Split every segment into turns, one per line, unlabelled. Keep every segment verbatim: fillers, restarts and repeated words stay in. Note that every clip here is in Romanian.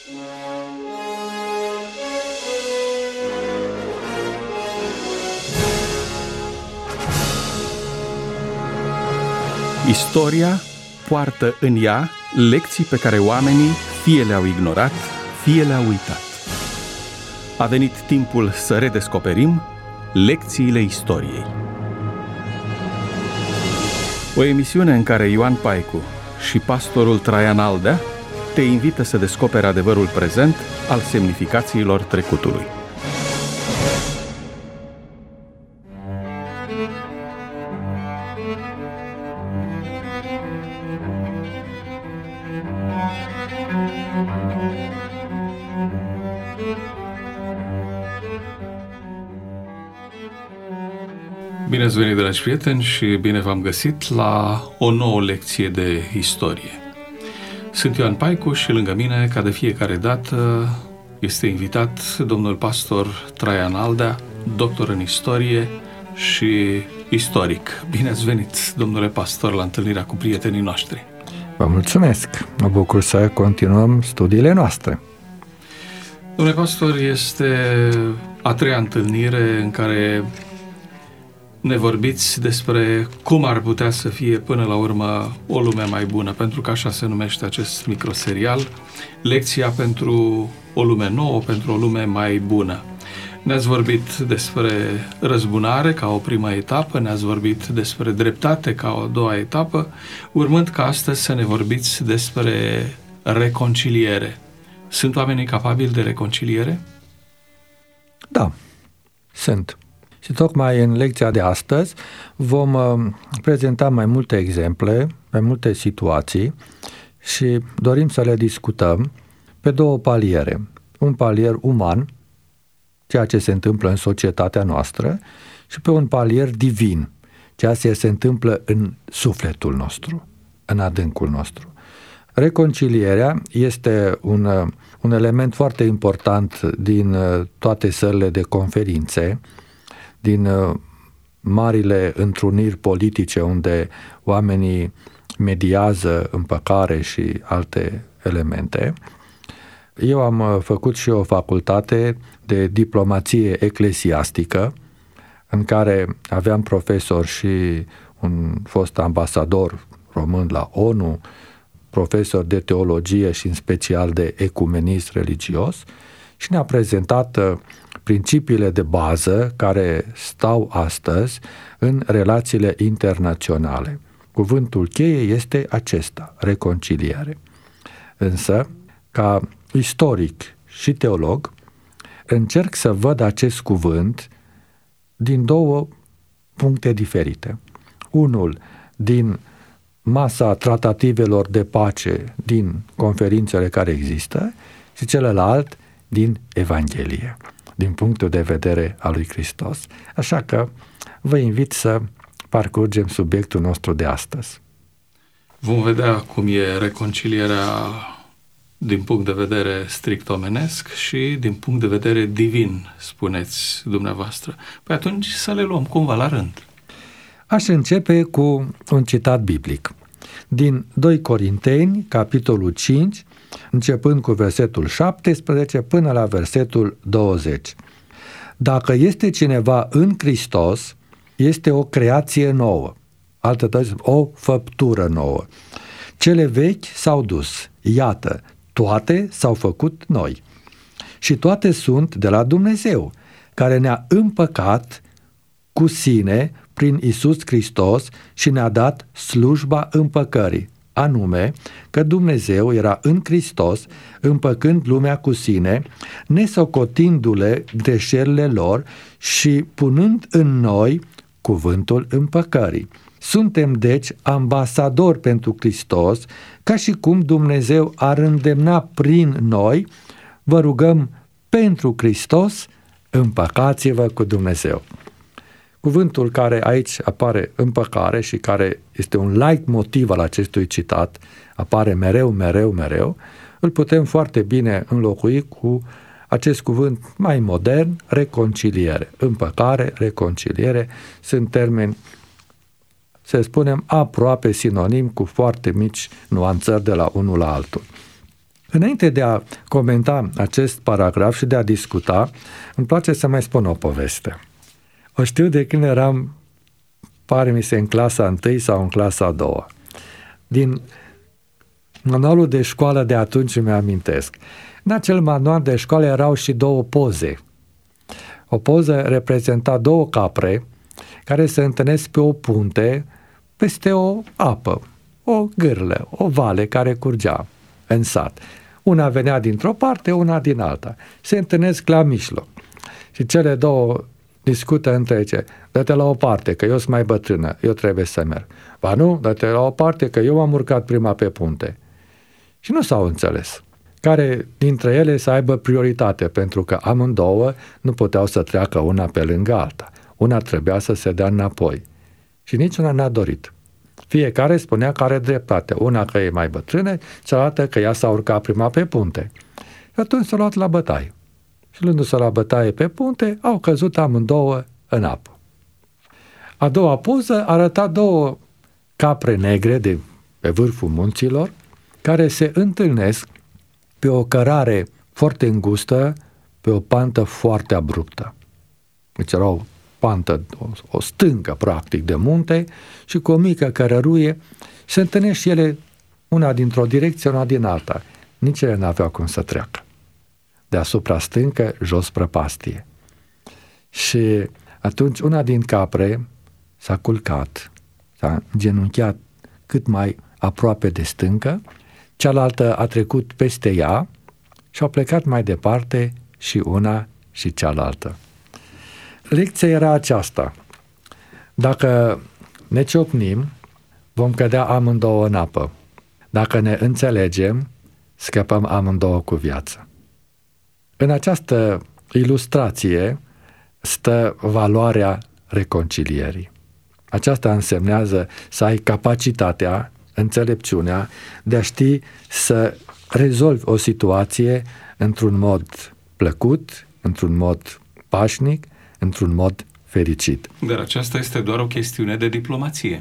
Istoria poartă în ea lecții pe care oamenii fie le-au ignorat, fie le-au uitat. A venit timpul să redescoperim lecțiile istoriei. O emisiune în care Ioan Paicu și pastorul Traian Aldea te invită să descoperi adevărul prezent al semnificațiilor trecutului. Bine ați venit, dragi prieteni, și bine v-am găsit la o nouă lecție de istorie. Sunt Ioan Paicu și lângă mine, ca de fiecare dată, este invitat domnul pastor Traian Aldea, doctor în istorie și istoric. Bine ați venit, domnule pastor, la întâlnirea cu prietenii noștri.
Vă mulțumesc! Mă bucur să continuăm studiile noastre.
Domnule pastor, este a treia întâlnire în care ne vorbiți despre cum ar putea să fie până la urmă o lume mai bună, pentru că așa se numește acest microserial, lecția pentru o lume nouă, pentru o lume mai bună. Ne-ați vorbit despre răzbunare ca o primă etapă, ne-ați vorbit despre dreptate ca o a doua etapă, urmând ca astăzi să ne vorbiți despre reconciliere. Sunt oamenii capabili de reconciliere?
Da, sunt. Și tocmai în lecția de astăzi vom prezenta mai multe exemple, mai multe situații și dorim să le discutăm pe două paliere. Un palier uman, ceea ce se întâmplă în societatea noastră, și pe un palier divin, ceea ce se întâmplă în sufletul nostru, în adâncul nostru. Reconcilierea este un, un element foarte important din toate sălile de conferințe, din uh, marile întruniri politice unde oamenii mediază împăcare și alte elemente. Eu am uh, făcut și o facultate de diplomație eclesiastică în care aveam profesor și un fost ambasador român la ONU, profesor de teologie și în special de ecumenism religios, și ne-a prezentat uh, principiile de bază care stau astăzi în relațiile internaționale. Cuvântul cheie este acesta, reconciliere. Însă, ca istoric și teolog, încerc să văd acest cuvânt din două puncte diferite. Unul, din masa tratativelor de pace din conferințele care există, și celălalt din Evanghelie, din punctul de vedere al lui Hristos. Așa că vă invit să parcurgem subiectul nostru de astăzi.
Vom vedea cum e reconcilierea din punct de vedere strict omenesc și din punct de vedere divin, spuneți dumneavoastră. Păi atunci să le luăm cumva la rând.
Aș începe cu un citat biblic din doi Corinteni, capitolul cinci, începând cu versetul șaptesprezece până la versetul douăzeci. Dacă este cineva în Hristos, este o creație nouă, altădată o făptură nouă. Cele vechi s-au dus, iată, toate s-au făcut noi. Și toate sunt de la Dumnezeu, care ne-a împăcat cu sine prin Iisus Hristos și ne-a dat slujba împăcării, anume că Dumnezeu era în Hristos împăcând lumea cu sine, nesocotindu-le greșelile lor și punând în noi cuvântul împăcării. Suntem deci ambasadori pentru Hristos, ca și cum Dumnezeu ar îndemna prin noi, vă rugăm pentru Hristos, împăcați-vă cu Dumnezeu. Cuvântul care aici apare, împăcare, și care este un like motiv al acestui citat, apare mereu, mereu, mereu, îl putem foarte bine înlocui cu acest cuvânt mai modern, reconciliere. Împăcare, reconciliere sunt termeni, să spunem, aproape sinonim, cu foarte mici nuanțări de la unul la altul. Înainte de a comenta acest paragraf și de a discuta, îmi place să mai spun o poveste. O știu de când eram, pare mi se, în clasa întâi sau în clasa a doua. Din manualul de școală de atunci îmi amintesc. În acel manual de școală erau și două poze. O poză reprezenta două capre care se întâlnesc pe o punte peste o apă, o gârlă, o vale care curgea în sat. Una venea dintr-o parte, una din alta. Se întâlnesc la mijloc. Și cele două discută între ce. Dă-te la o parte, că eu sunt mai bătrână, eu trebuie să merg. Ba nu, dă-te la o parte, că eu am urcat prima pe punte. Și nu s-au înțeles. Care dintre ele să aibă prioritate, pentru că amândouă nu puteau să treacă una pe lângă alta. Una trebuia să se dea înapoi. Și niciuna n-a dorit. Fiecare spunea că are dreptate. Una că e mai bătrână, cealaltă că ea s-a urcat prima pe punte. Și atunci s-a luat la bătaie. Și luându-se la bătaie pe punte, au căzut amândouă în apă. A doua poză arăta două capre negre de pe vârful munților, care se întâlnesc pe o cărare foarte îngustă, pe o pantă foarte abruptă. Deci era o pantă, o, o stâncă, practic, de munte și cu o mică cărăruie se întâlnesc și ele una dintr-o direcție, una din alta. Nici ele n-aveau cum să treacă. Deasupra stâncă, jos prăpastie. Și atunci una din capre s-a culcat, s-a genunchiat cât mai aproape de stâncă, cealaltă a trecut peste ea și au plecat mai departe și una și cealaltă. Lecția era aceasta. Dacă ne ciocnim, vom cădea amândouă în apă. Dacă ne înțelegem, scăpăm amândouă cu viață. În această ilustrație stă valoarea reconcilierii. Aceasta însemnează să ai capacitatea, înțelepciunea de a ști să rezolvi o situație într-un mod plăcut, într-un mod pașnic, într-un mod fericit.
Dar aceasta este doar o chestiune de diplomație.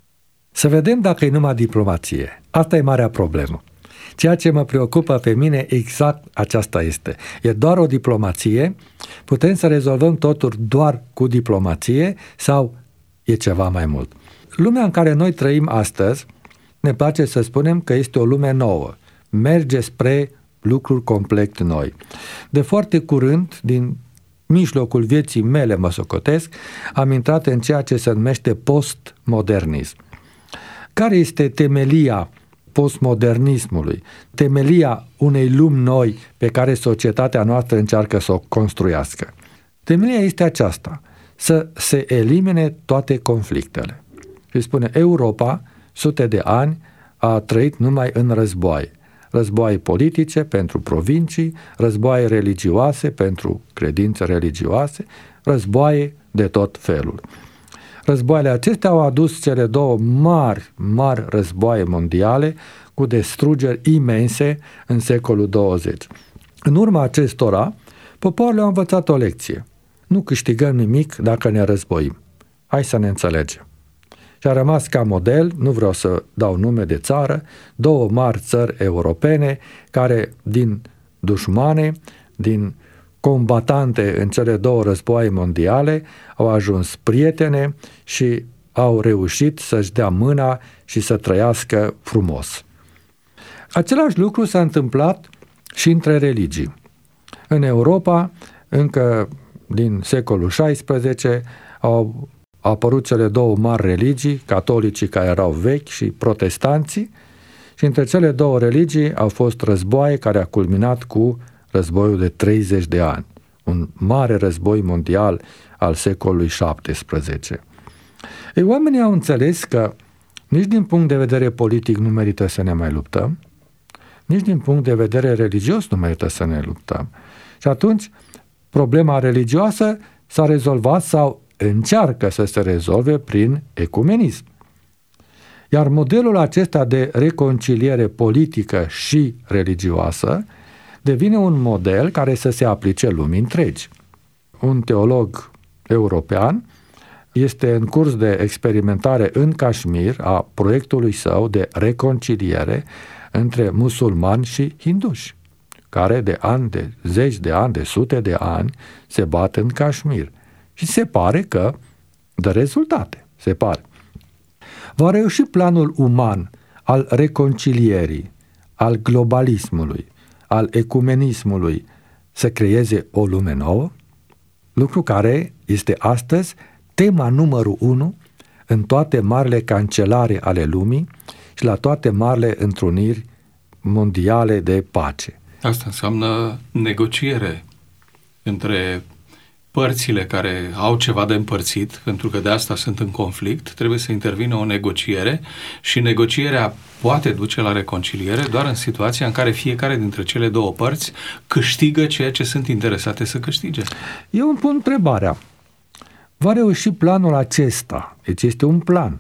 Să vedem dacă e numai diplomație. Asta e marea problemă. Ceea ce mă preocupă pe mine, exact aceasta este. E doar o diplomație? Putem să rezolvăm totul doar cu diplomație sau e ceva mai mult? Lumea în care noi trăim astăzi, ne place să spunem că este o lume nouă. Merge spre lucruri complet noi. De foarte curând, din mijlocul vieții mele, mă socotesc, am intrat în ceea ce se numește postmodernism. Care este temelia postmodernismului? Temelia unei lumi noi pe care societatea noastră încearcă să o construiască. Temelia este aceasta, să se elimine toate conflictele. Și spune, Europa, sute de ani, a trăit numai în războaie. Războaie politice pentru provincii, războaie religioase pentru credințe religioase, războaie de tot felul. Războaiele acestea au adus cele două mari, mari războaie mondiale cu distrugeri imense în secolul douăzeci. În urma acestora, popoarele au învățat o lecție. Nu câștigăm nimic dacă ne războim. Hai să ne înțelegem. Și a rămas ca model, nu vreau să dau nume de țară, două mari țări europene care din dușmane, din combatante în cele două războaie mondiale, au ajuns prietene și au reușit să-și dea mâna și să trăiască frumos. Același lucru s-a întâmplat și între religii. În Europa, încă din secolul șaisprezece, au Au apărut cele două mari religii, catolicii care erau vechi și protestanții, și între cele două religii au fost războaie care a culminat cu războiul de treizeci de ani, un mare război mondial al secolului șaptesprezece. Ei, oamenii au înțeles că nici din punct de vedere politic nu merită să ne mai luptăm, nici din punct de vedere religios nu merită să ne luptăm. Și atunci problema religioasă s-a rezolvat sau încearcă să se rezolve prin ecumenism. Iar modelul acesta de reconciliere politică și religioasă devine un model care să se aplice lumii întregi. Un teolog european este în curs de experimentare în Kashmir a proiectului său de reconciliere între musulmani și hinduși, care de ani, de zeci de ani, de sute de ani se bat în Kashmir. Și se pare că dă rezultate, se pare. Va reuși planul uman al reconcilierii, al globalismului, al ecumenismului să creeze o lume nouă? Lucru care este astăzi tema numărul unu în toate marile cancelare ale lumii și la toate marile întruniri mondiale de pace.
Asta înseamnă negociere între părțile care au ceva de împărțit, pentru că de asta sunt în conflict, trebuie să intervină o negociere și negocierea poate duce la reconciliere doar în situația în care fiecare dintre cele două părți câștigă ceea ce sunt interesate să câștige.
Eu îmi pun întrebarea. Va reuși planul acesta? Deci este un plan.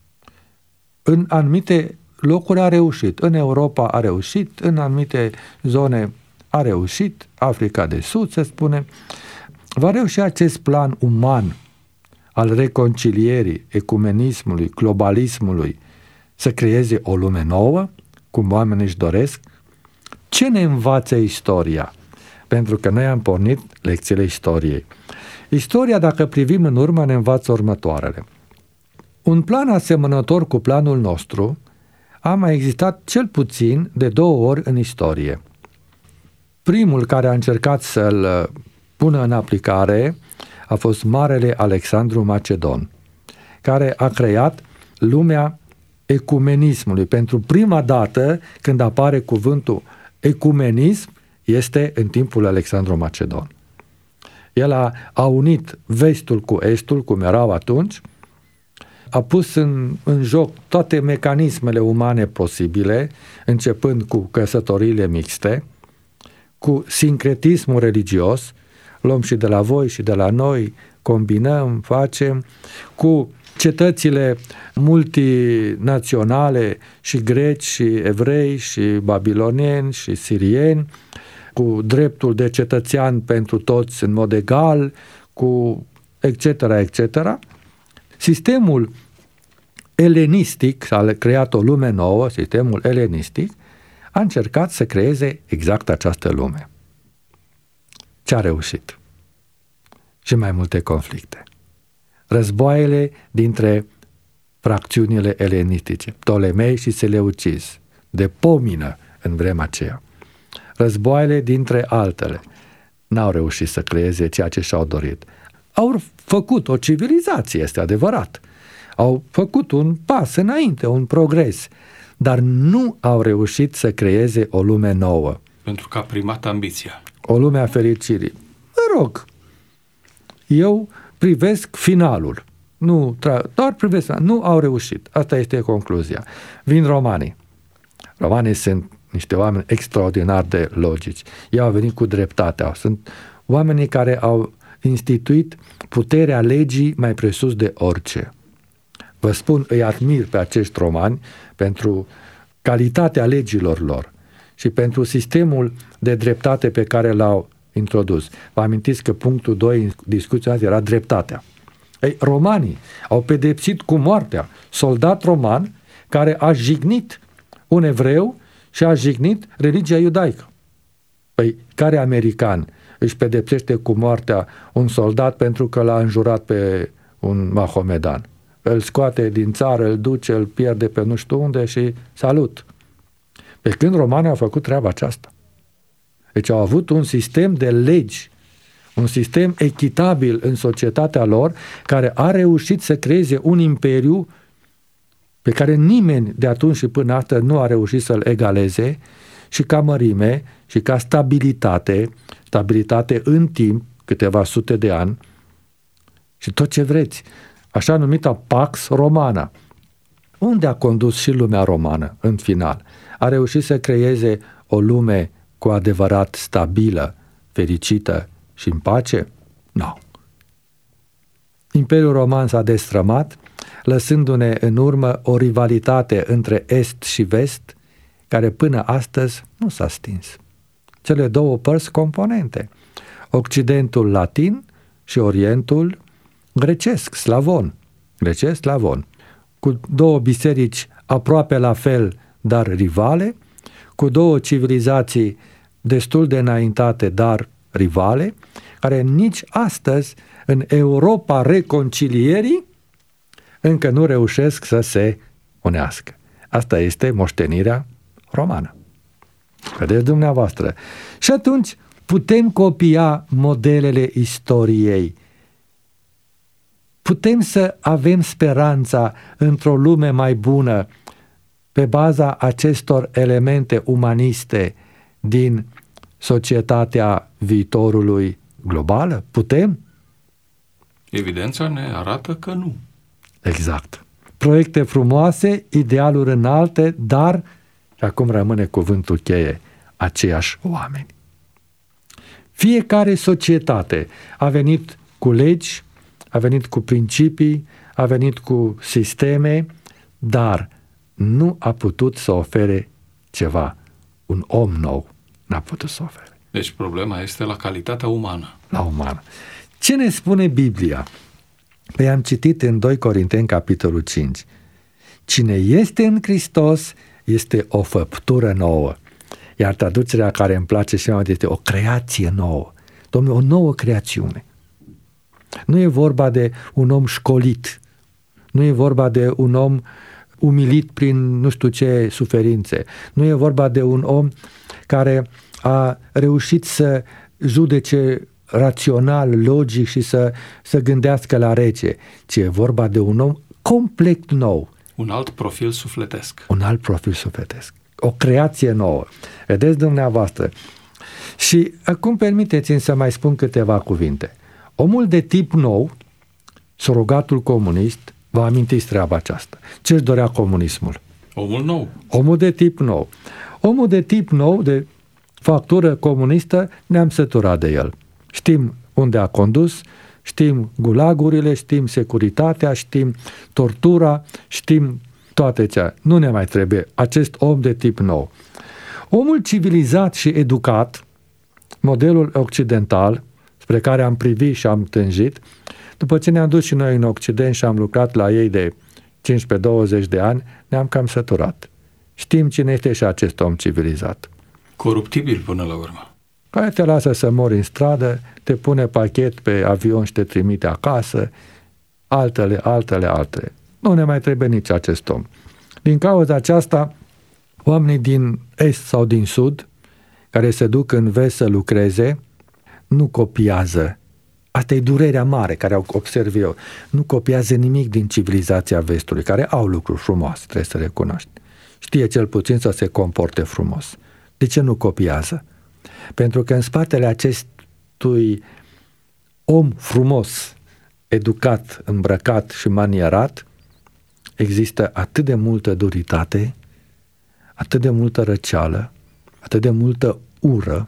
În anumite locuri a reușit. În Europa a reușit, în anumite zone a reușit, Africa de Sud, se spune. Va reuși acest plan uman al reconcilierii, ecumenismului, globalismului să creeze o lume nouă, cum oamenii își doresc? Ce ne învață istoria? Pentru că noi am pornit lecțiile istoriei. Istoria, dacă privim în urmă, ne învață următoarele. Un plan asemănător cu planul nostru a mai existat cel puțin de două ori în istorie. Primul care a încercat să-l pună în aplicare a fost Marele Alexandru Macedon, care a creat lumea ecumenismului. Pentru prima dată când apare cuvântul ecumenism este în timpul Alexandru Macedon. El a, a unit vestul cu estul, cum erau atunci, a pus în, în joc toate mecanismele umane posibile, începând cu căsătoriile mixte, cu sincretismul religios, luăm și de la voi și de la noi, combinăm, facem, cu cetățile multinaționale și greci și evrei și babilonieni și sirieni, cu dreptul de cetățean pentru toți în mod egal, cu et cetera, et cetera. Sistemul elenistic, a creat o lume nouă, sistemul elenistic, a încercat să creeze exact această lume. Ce a reușit? Și mai multe conflicte. Războaiele dintre fracțiunile elenistice, Ptolemei și Seleucizi, de pomină în vremea aceea. Războaiele dintre altele n-au reușit să creeze ceea ce și-au dorit. Au făcut o civilizație, este adevărat. Au făcut un pas înainte, un progres, dar nu au reușit să creeze o lume nouă.
Pentru că a primat ambiția.
O lume a fericirii. Mă rog, eu privesc finalul. Nu, doar privesc, nu au reușit. Asta este concluzia. Vin romanii. Romanii sunt niște oameni extraordinar de logici. Ei au venit cu dreptatea. Sunt oamenii care au instituit puterea legii mai presus de orice. Vă spun, îi admir pe acești romani pentru calitatea legilor lor și pentru sistemul de dreptate pe care l-au introdus. Vă amintiți că punctul doi în discuția era dreptatea. Ei, romanii au pedepsit cu moartea soldat roman care a jignit un evreu și a jignit religia iudaică. Păi, care american își pedepsește cu moartea un soldat pentru că l-a înjurat pe un mahomedan? Îl scoate din țară, îl duce, îl pierde pe nu știu unde și salut. Pe când romanii au făcut treaba aceasta. Deci au avut un sistem de legi, un sistem echitabil în societatea lor, care a reușit să creeze un imperiu pe care nimeni de atunci și până astăzi nu a reușit să-l egaleze, și ca mărime, și ca stabilitate, stabilitate în timp, câteva sute de ani, și tot ce vreți. Așa numita Pax Romana. Unde a condus și lumea romană, în final? A reușit să creeze o lume cu adevărat stabilă, fericită și în pace? Nu. Imperiul Roman s-a destrămat, lăsându-ne în urmă o rivalitate între Est și Vest, care până astăzi nu s-a stins. Cele două părți componente, Occidentul latin și Orientul grecesc, slavon, grecesc, slavon, cu două biserici aproape la fel, dar rivale, cu două civilizații destul de înaintate, dar rivale, care nici astăzi, în Europa reconcilierii, încă nu reușesc să se unească. Asta este moștenirea romană. Vedeți dumneavoastră. Și atunci putem copia modelele istoriei. Putem să avem speranța într-o lume mai bună pe baza acestor elemente umaniste din societatea viitorului globală? Putem?
Evidența ne arată că nu.
Exact. Proiecte frumoase, idealuri înalte, dar, și acum rămâne cuvântul cheie, aceiași oameni. Fiecare societate a venit cu legi, a venit cu principii, a venit cu sisteme, dar nu a putut să ofere ceva. Un om nou n-a putut să ofere.
Deci problema este la calitatea umană.
La umană. Ce ne spune Biblia? Păi am citit în doi Corinteni, capitolul cinci. Cine este în Hristos este o făptură nouă. Iar traducerea care îmi place și mai mult este o creație nouă. Dom'le, o nouă creațiune. Nu e vorba de un om școlit. Nu e vorba de un om umilit prin nu știu ce suferințe. Nu e vorba de un om care a reușit să judece rațional, logic și să, să gândească la rece, ci e vorba de un om complet nou.
Un alt profil sufletesc.
Un alt profil sufletesc. O creație nouă. Vedeți dumneavoastră. Și acum permiteți-mi să mai spun câteva cuvinte. Omul de tip nou, surogatul comunist, vă amintiți treaba aceasta. Ce-și dorea comunismul?
Omul nou.
Omul de tip nou. Omul de tip nou, de factură comunistă, ne-am săturat de el. Știm unde a condus, știm gulagurile, știm securitatea, știm tortura, știm toate cea. Nu ne mai trebuie acest om de tip nou. Omul civilizat și educat, modelul occidental, spre care am privit și am tânjit, după ce ne-am dus și noi în Occident și am lucrat la ei de cincisprezece douăzeci de ani, ne-am cam săturat. Știm cine este și acest om civilizat.
Coruptibil până la urmă.
Care te lasă să mori în stradă, te pune pachet pe avion și te trimite acasă, altele, altele, altele. Nu ne mai trebuie nici acest om. Din cauza aceasta, oamenii din est sau din sud, care se duc în vest să lucreze, nu copiază. Asta e durerea mare care o observ eu. Nu copiază nimic din civilizația vestului, care au lucruri frumoase, trebuie să recunoști. Știe cel puțin să se comporte frumos. De ce nu copiază? Pentru că în spatele acestui om frumos, educat, îmbrăcat și manierat, există atât de multă duritate, atât de multă răceală, atât de multă ură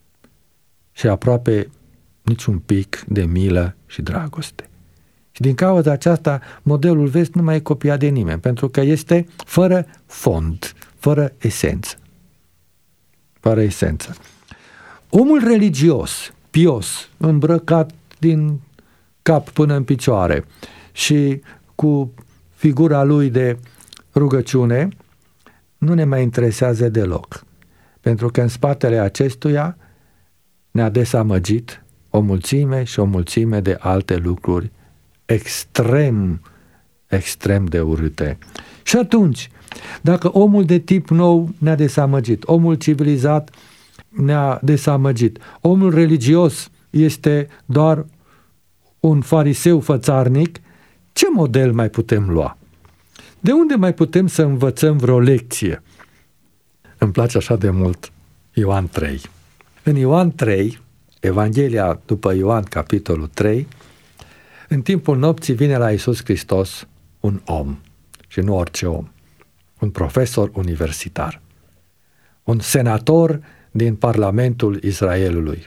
și aproape niciun pic de milă și dragoste. Și din cauza aceasta, modelul vest nu mai e copiat de nimeni, pentru că este fără fond, fără esență. Fără esență. Omul religios, pios, îmbrăcat din cap până în picioare și cu figura lui de rugăciune, nu ne mai interesează deloc. Pentru că în spatele acestuia ne-a dezamăgit o mulțime și o mulțime de alte lucruri extrem, extrem de urâte. Și atunci, dacă omul de tip nou ne-a dezamăgit, omul civilizat ne-a dezamăgit, omul religios este doar un fariseu fățarnic, ce model mai putem lua? De unde mai putem să învățăm vreo lecție? Îmi place așa de mult Ioan trei. În Ioan trei, Evanghelia după Ioan, capitolul trei, în timpul nopții vine la Iisus Hristos un om, și nu orice om, un profesor universitar, un senator din Parlamentul Israelului.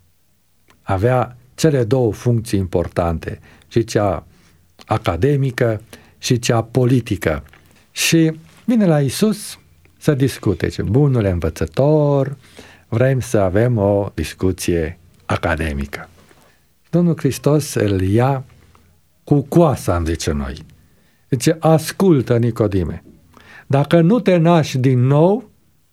Avea cele două funcții importante, și cea academică și cea politică. Și vine la Iisus să discute. Ce bunule învățător, vrem să avem o discuție academică. Domnul Hristos îl ia cu coasa, îmi zice noi. Zice, ascultă, Nicodime, dacă nu te naști din nou,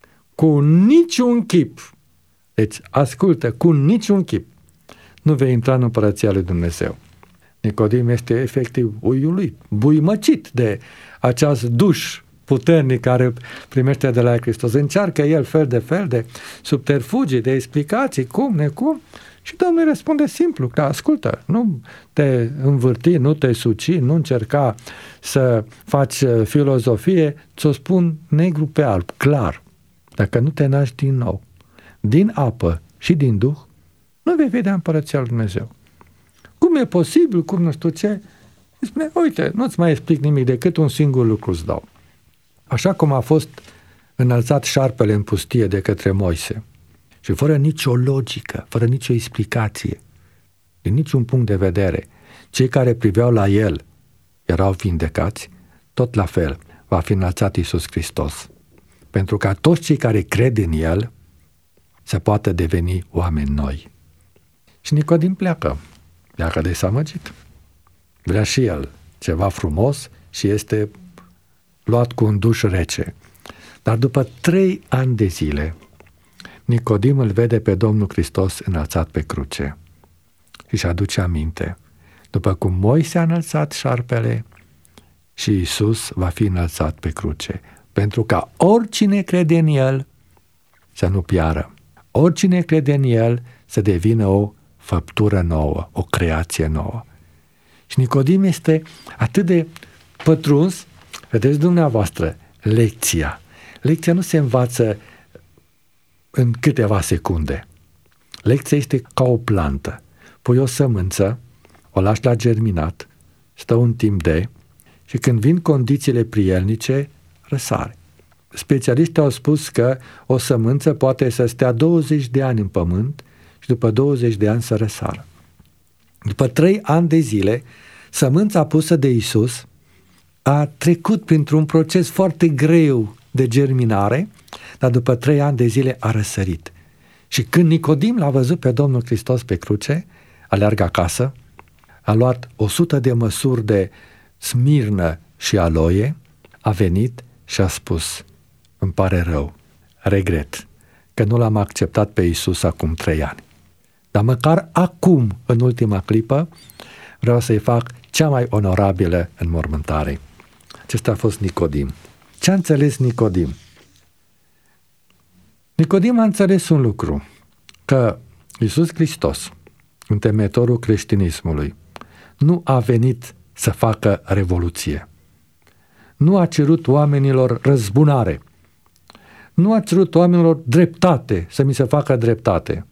cu niciun chip, deci ascultă, cu niciun chip, nu vei intra în împărăția lui Dumnezeu. Nicodim este efectiv uiulit, buimăcit de aceast duș puternic care primește de la Hristos. Încearcă el fel de fel de subterfugii, de explicații, cum, necum, și Domnul răspunde simplu, că ascultă, nu te învârti, nu te suci, nu încerca să faci filozofie, ți-o spun negru pe alb, clar. Dacă nu te naști din nou, din apă și din Duh, nu vei vedea împărăția lui Dumnezeu. Cum e posibil, cum nu știu ce? Spune, uite, nu-ți mai explic nimic, decât un singur lucru îți dau. Așa cum a fost înălțat șarpele în pustie de către Moise și fără nicio logică, fără nicio explicație, din niciun punct de vedere, cei care priveau la el erau vindecați, tot la fel va fi înălțat Iisus Hristos, pentru ca toți cei care cred în el să poată deveni oameni noi. Și Nicodim pleacă, pleacă dezamăgit. Vrea și el ceva frumos și este luat cu un duș rece. Dar după trei ani de zile, Nicodim îl vede pe Domnul Hristos înălțat pe cruce și își aduce aminte. După cum Moise a înălțat șarpele, și Iisus va fi înălțat pe cruce, pentru ca oricine crede în el să nu piară. Oricine crede în el să devină o făptură nouă, o creație nouă. Și Nicodim este atât de pătruns, vedeți dumneavoastră, lecția. Lecția nu se învață în câteva secunde. Lecția este ca o plantă. Pui o sămânță, o lași la germinat, stă un timp de, și când vin condițiile prielnice, răsare. Specialiștii au spus că o sămânță poate să stea douăzeci de ani în pământ și după douăzeci de ani să răsară. După trei ani de zile, sămânța pusă de Iisus a trecut printr-un proces foarte greu de germinare, dar după trei ani de zile a răsărit. Și când Nicodim l-a văzut pe Domnul Hristos pe cruce, aleargă acasă, a luat o sută de măsuri de smirnă și aloie, a venit și a spus, îmi pare rău, regret că nu l-am acceptat pe Iisus acum trei ani. Dar măcar acum, în ultima clipă, vreau să-i fac cea mai onorabilă înmormântare. Acesta a fost Nicodim. Ce a înțeles Nicodim? Nicodim a înțeles un lucru, că Iisus Hristos, întemeitorul creștinismului, nu a venit să facă revoluție. Nu a cerut oamenilor răzbunare. Nu a cerut oamenilor dreptate, să mi se facă dreptate.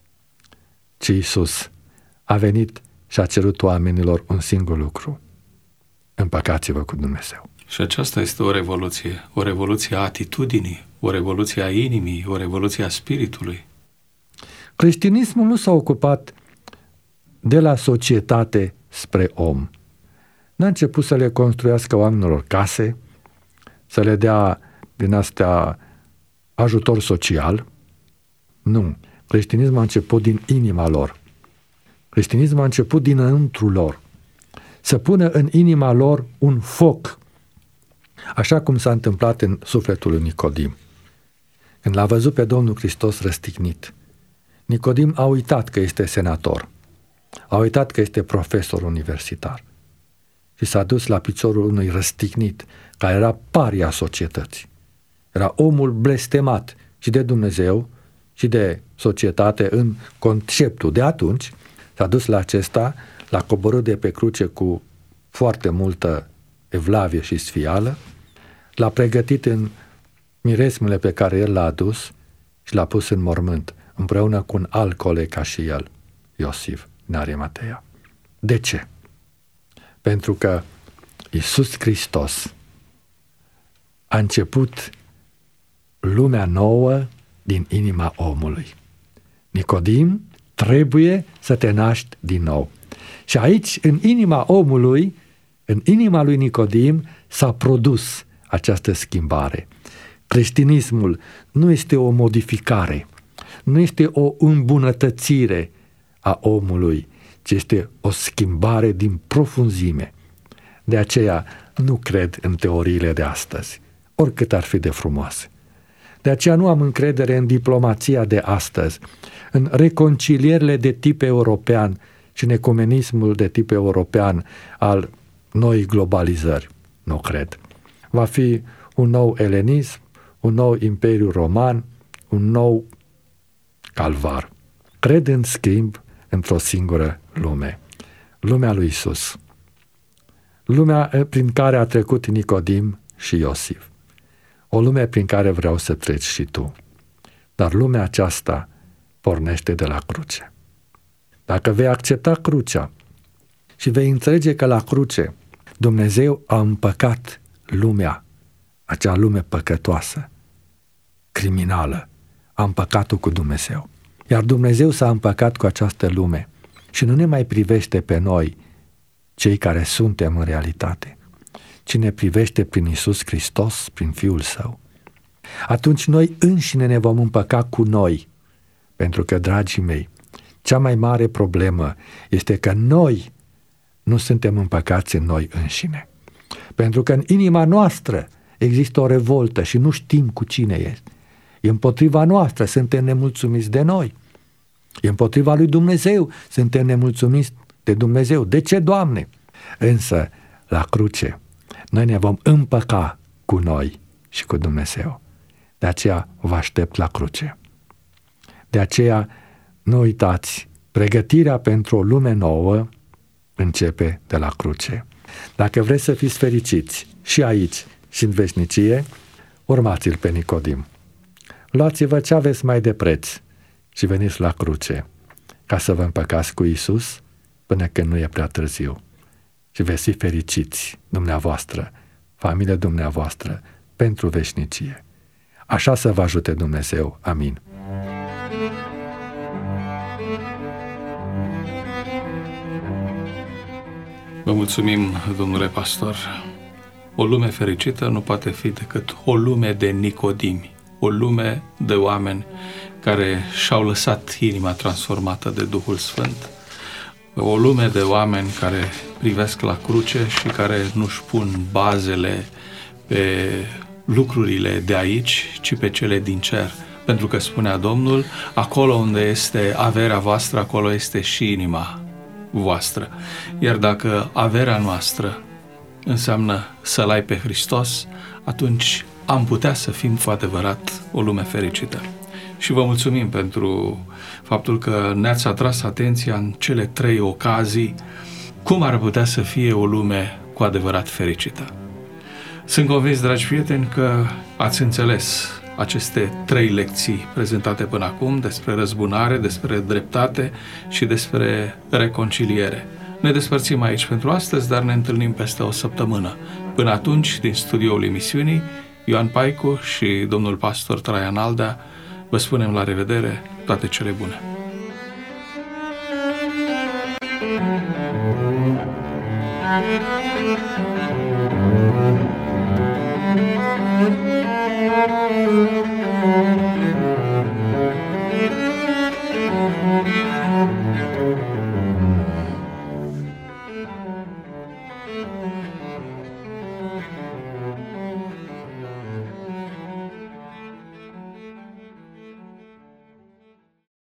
Ci Iisus a venit și a cerut oamenilor un singur lucru. Împăcați-vă cu Dumnezeu.
Și aceasta este o revoluție. O revoluție a atitudinii, o revoluție a inimii, o revoluție a spiritului.
Creștinismul nu s-a ocupat de la societate spre om. N-a început să le construiască oamenilor case, să le dea din astea ajutor social. Nu. Creștinismul a început din inima lor. Creștinismul a început dinăuntru lor. Să pună în inima lor un foc, așa cum s-a întâmplat în sufletul lui Nicodim. Când l-a văzut pe Domnul Hristos răstignit, Nicodim a uitat că este senator, a uitat că este profesor universitar și s-a dus la piciorul unui răstignit, care era paria societății. Era omul blestemat și de Dumnezeu și de societate în conceptul de atunci. S-a dus la acesta, l-a coborât de pe cruce cu foarte multă evlavie și sfială, l-a pregătit în miresmele pe care el l-a adus și l-a pus în mormânt, împreună cu un alt coleg ca și el, Iosif din Arimatea. De ce? Pentru că Iisus Hristos a început lumea nouă din inima omului. Nicodim, trebuie să te naști din nou. Și aici, în inima omului, în inima lui Nicodim, s-a produs această schimbare. Creștinismul nu este o modificare, nu este o îmbunătățire a omului, ci este o schimbare din profunzime. De aceea nu cred în teoriile de astăzi, oricât ar fi de frumoase. De aceea nu am încredere în diplomația de astăzi, în reconcilierile de tip european și în ecumenismul de tip european al noii globalizări. Nu cred. Va fi un nou elenism, un nou imperiu roman, un nou calvar. Cred, în schimb, într-o singură lume. Lumea lui Isus. Lumea prin care a trecut Nicodim și Iosif. O lume prin care vreau să treci și tu. Dar lumea aceasta pornește de la cruce. Dacă vei accepta crucea și vei înțelege că la cruce Dumnezeu a împăcat lumea, acea lume păcătoasă, criminală, a împăcat-o cu Dumnezeu. Iar Dumnezeu s-a împăcat cu această lume și nu ne mai privește pe noi, cei care suntem în realitate, ci ne privește prin Iisus Hristos, prin Fiul Său. Atunci noi înșine ne vom împăca cu noi, pentru că, dragii mei, cea mai mare problemă este că noi nu suntem împăcați în noi înșine. Pentru că în inima noastră există o revoltă și nu știm cu cine este. E împotriva noastră, suntem nemulțumiți de noi. E împotriva lui Dumnezeu, suntem nemulțumiți de Dumnezeu. De ce, Doamne? Însă, la cruce, noi ne vom împăca cu noi și cu Dumnezeu. De aceea vă aștept la cruce. De aceea, nu uitați, pregătirea pentru o lume nouă începe de la cruce. Dacă vreți să fiți fericiți și aici și în veșnicie, urmați-l pe Nicodim. Luați-vă ce aveți mai de preț și veniți la cruce ca să vă împăcați cu Iisus până când nu e prea târziu. Și veți fi fericiți dumneavoastră, familia dumneavoastră, pentru veșnicie. Așa să vă ajute Dumnezeu. Amin.
Vă mulțumim, domnule pastor. O lume fericită nu poate fi decât o lume de nicodimi, o lume de oameni care și-au lăsat inima transformată de Duhul Sfânt, o lume de oameni care privesc la cruce și care nu-și pun bazele pe lucrurile de aici, ci pe cele din cer. Pentru că spunea Domnul, acolo unde este averea voastră, acolo este și inima voastră. Iar dacă averea noastră înseamnă să-L ai pe Hristos, atunci am putea să fim cu adevărat o lume fericită. Și vă mulțumim pentru faptul că ne-ați atras atenția în cele trei ocazii cum ar putea să fie o lume cu adevărat fericită. Sunt convins, dragi prieteni, că ați înțeles aceste trei lecții prezentate până acum despre răzbunare, despre dreptate și despre reconciliere. Ne despărțim aici pentru astăzi, dar ne întâlnim peste o săptămână. Până atunci, din studioul emisiunii, Ioan Paicu și domnul pastor Traian Aldea, vă spunem la revedere, toate cele bune! Thank you.